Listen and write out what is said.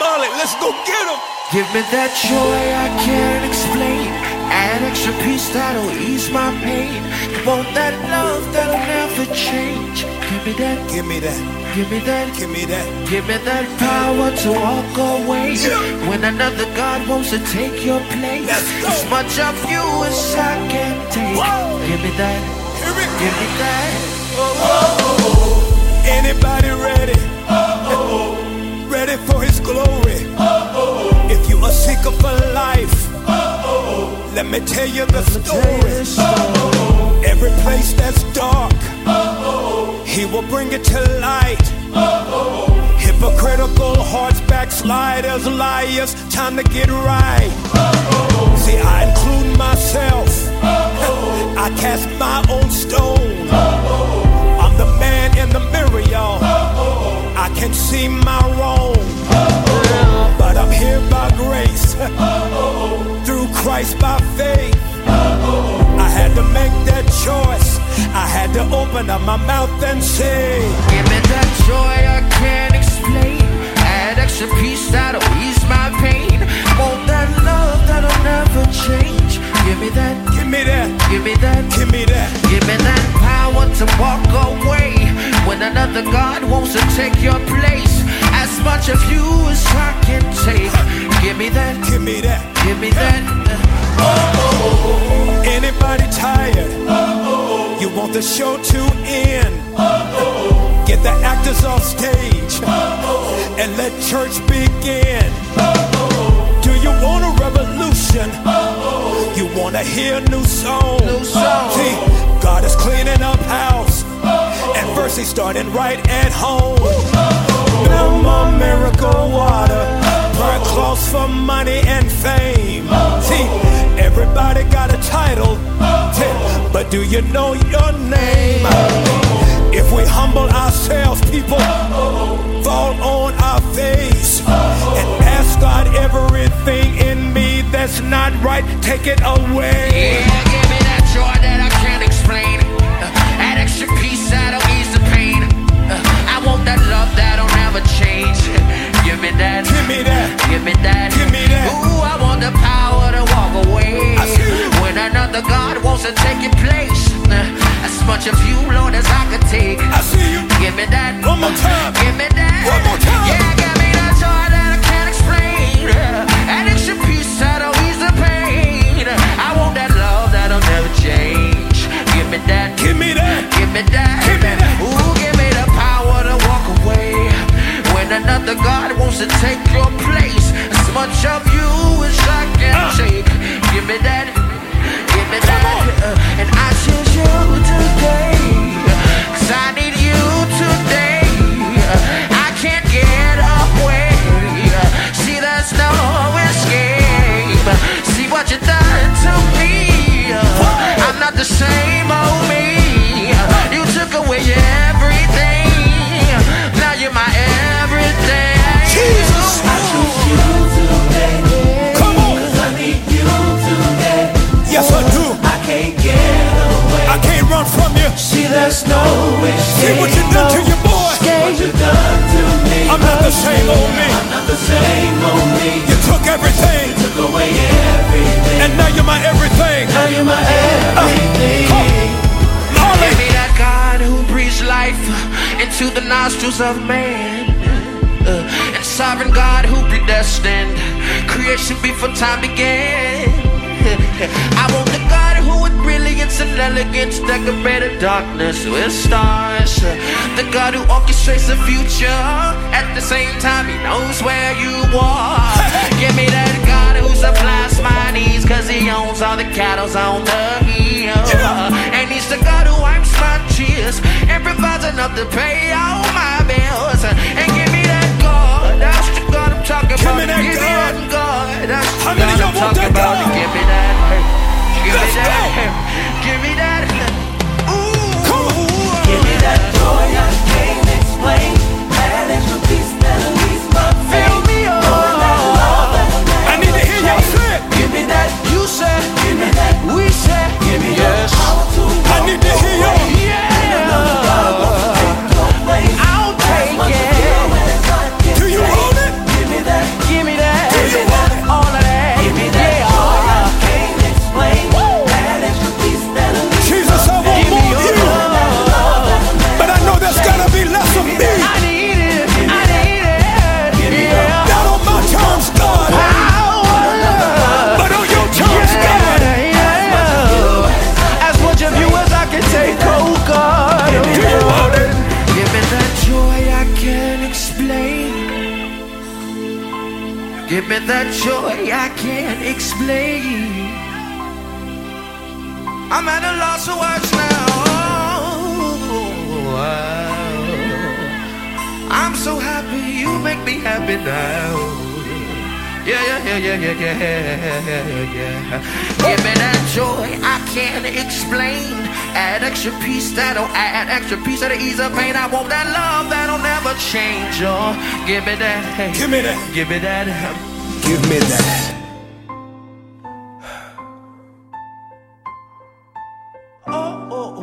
Molly, let's go get him. Give me that joy I can't explain. An extra piece that'll ease my pain. Want that love that'll never change. Give me that. Give me that. Give me that. Give me that. Give me that power to walk away. Yeah. When another God wants to take your place. As much of you as I can take. Whoa. Give me that. Give me that. Anybody ready? Ready for his glory. If you are seeker for life, let me tell you the story. Every place that's dark, he will bring it to light. Hypocritical hearts, backsliders, liars, time to get right. See, I include myself. I cast my own stone. I'm the man in the mirror, y'all. I can see my wrong, but I'm here by grace, through Christ by faith. I had to make that choice. I had to open up my mouth and say, give me that joy I can't explain. Add extra piece that'll ease my pain. Want that love that'll never change. Give me that. Give me that. Give me that. Give me that. Give me that power to walk away. When another God wants to take your place. As much of you as I can take. Give me that. Give me that. Give me that. Anybody tired? You want the show to end? Get the actors off stage and let church begin. Do you want a revolution? You want to hear a new song? See, God is cleaning up house, and first he's starting right at home. No more miracle water, burn clothes for money and fame. See, everybody got a title, but do you know your name? If we humble ourselves, people, fall on our face and ask God, everything in me that's not right, take it away. Yeah, give me that joy that I can't explain. That extra piece that'll ease the pain. I want that love that'll never change. Give me that. Give me that. Give me that. Give me that. Ooh, I want the power to walk away. When another God wants to take your place. As much of you, Lord, as I could take. I see you. Give me that. One more time. Give me that. One more time. Yeah, give me that joy that I can't explain. An extra piece that'll ease the pain. I want that love that'll never change. Give me that. Give me that. Give me that. Give me that. Ooh, give me the power to walk away. When another God wants to take your place. As much of you as I can take. Give me that. Give me that. And I choose you today. 'Cause I need you today. I can't get away. See, there's no escape. See what you done to me. I'm not the same old me. You took away everything. Now you're my everything. Jesus. I choose you today. Come on. 'Cause I need you today. Yes, I do. I can't get away. I can't run from you. See, there's no escape. See what you done to your boy. What you done to me. I'm not the same old me. I'm not the same old me. You took everything, Took away everything. and now you're my everything. Now you're my everything. Molly. Give me that God who breathes life into the nostrils of man. And sovereign God who predestined creation before time began. I want the God who with brilliance and elegance decorated darkness with stars. The God who orchestrates the future. At the same time he knows where you are. Give me that God who supplies my needs, 'cause he owns all the cattle on the hill. And he's the God who wipes my tears and provides enough to pay all my bills. And give me that God, that's the God I'm talking Give about. me that Give me God. that God, that's the How many God of y'all I'm want talking that about. God? Give me that. Give me Let's that. go. Give me that. Ooh. Come on. Give me that joy I can't explain. That extra piece that'll ease my pain. Fill me up. Knowing that love that'll never I need to hear y'all say it. Give me that. You said. Give me that. We said. Give me Yes. the power to I need to hear y'all. Yeah. I'll take it. Give me that joy I can't explain. I'm at a loss of words now. Oh, I'm so happy, you make me happy now. Yeah. Give me that joy I can't explain. Add extra piece that'll add extra piece that'll ease the pain. I want that love that'll never change. Oh, give me that. Give me that. Give me that. Give me that. Oh.